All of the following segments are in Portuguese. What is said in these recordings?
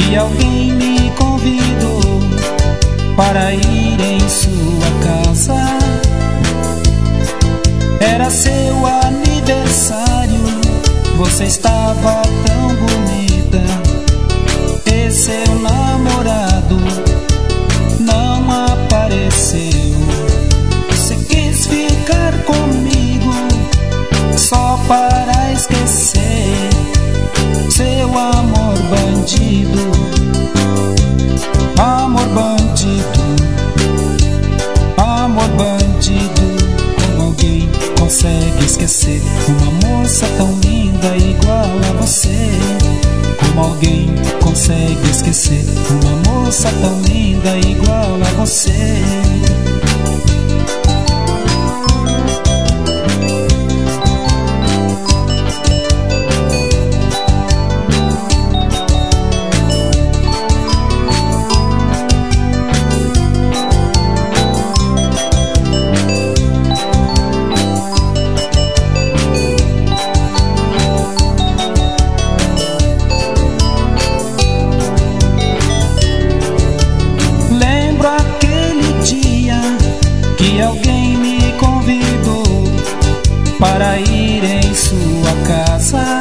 que alguém me convidou para ir em sua casa. Era seu aniversário, você estava tão bonita, e seu namorado não apareceu. Você quis ficar comigo só para esquecer seu amor bandido. Amor bandido, amor bandido. Como alguém consegue esquecer uma moça tão linda igual a você? Como alguém consegue esquecer uma moça tão linda igual a você? Que alguém me convidou para ir em sua casa.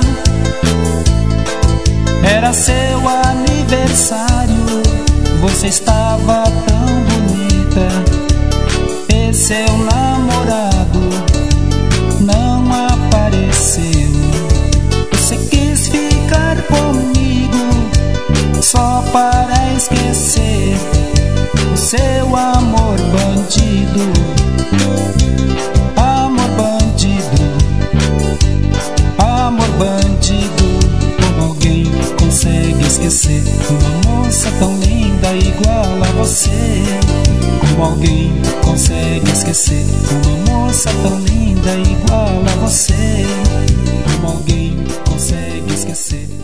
Era seu aniversário, você estava tão bonita, e seu namorado não apareceu. Você quis ficar comigo só para esquecer o seu amor bandido. Amor bandido, amor bandido. Como alguém consegue esquecer uma moça tão linda igual a você? Como alguém consegue esquecer uma moça tão linda igual a você? Como alguém consegue esquecer